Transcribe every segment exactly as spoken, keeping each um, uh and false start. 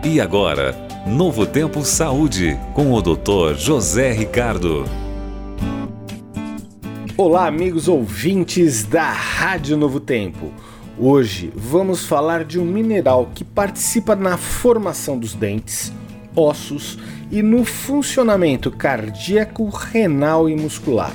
E agora, Novo Tempo Saúde, com o doutor José Ricardo. Olá, amigos ouvintes da Rádio Novo Tempo. Hoje vamos falar de um mineral que participa na formação dos dentes, ossos e no funcionamento cardíaco, renal e muscular.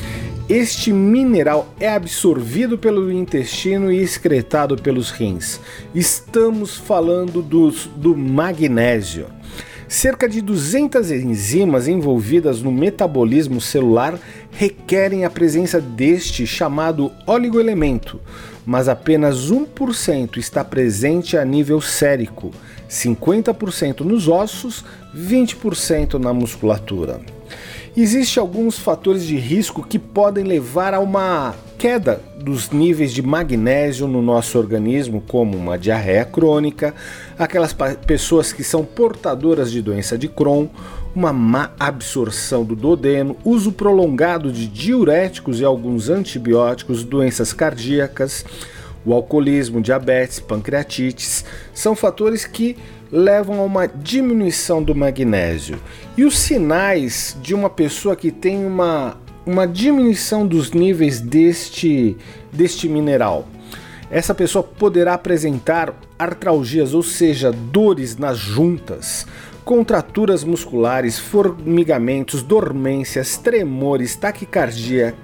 Este mineral é absorvido pelo intestino e excretado pelos rins. Estamos falando dos, do magnésio. Cerca de duzentas enzimas envolvidas no metabolismo celular requerem a presença deste chamado oligoelemento, mas apenas um por cento está presente a nível sérico, cinquenta por cento nos ossos, vinte por cento na musculatura. Existem alguns fatores de risco que podem levar a uma queda dos níveis de magnésio no nosso organismo, como uma diarreia crônica, aquelas pessoas que são portadoras de doença de Crohn, uma má absorção do duodeno, uso prolongado de diuréticos e alguns antibióticos, doenças cardíacas, o alcoolismo, diabetes, pancreatites, são fatores que levam a uma diminuição do magnésio. E os sinais de uma pessoa que tem uma, uma diminuição dos níveis deste, deste mineral. Essa pessoa poderá apresentar artralgias, ou seja, dores nas juntas, contraturas musculares, formigamentos, dormências, tremores, taquicardia,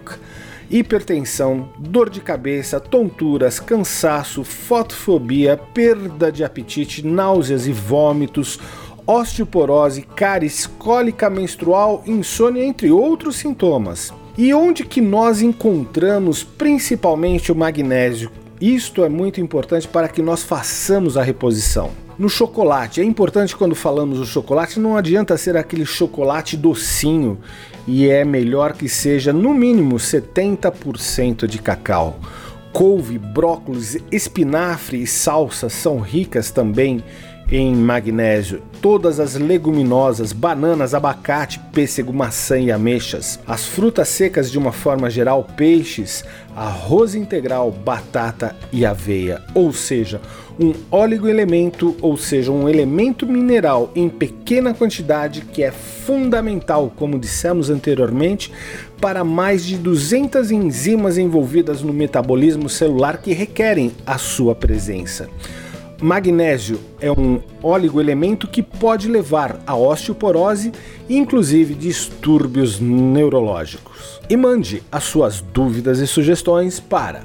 hipertensão, dor de cabeça, tonturas, cansaço, fotofobia, perda de apetite, náuseas e vômitos, osteoporose, cáries, cólica menstrual, insônia, entre outros sintomas. E onde que nós encontramos principalmente o magnésio? Isto é muito importante para que nós façamos a reposição. No chocolate, é importante quando falamos do chocolate, não adianta ser aquele chocolate docinho, e é melhor que seja no mínimo setenta por cento de cacau. Couve, brócolis, espinafre e salsa são ricas também em magnésio. Todas as leguminosas, bananas, abacate, pêssego, maçã e ameixas. As frutas secas de uma forma geral, peixes, arroz integral, batata e aveia. Ou seja, um oligoelemento, ou seja, um elemento mineral em pequena quantidade que é fundamental, como dissemos anteriormente, para mais de duzentas enzimas envolvidas no metabolismo celular que requerem a sua presença. Magnésio é um oligoelemento que pode levar a osteoporose e inclusive distúrbios neurológicos. E mande as suas dúvidas e sugestões para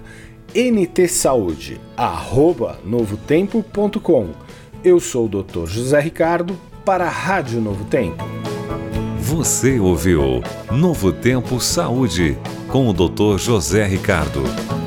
ntsaúde arroba novotempo ponto com. Eu sou o doutor José Ricardo para a Rádio Novo Tempo. Você ouviu Novo Tempo Saúde com o doutor José Ricardo.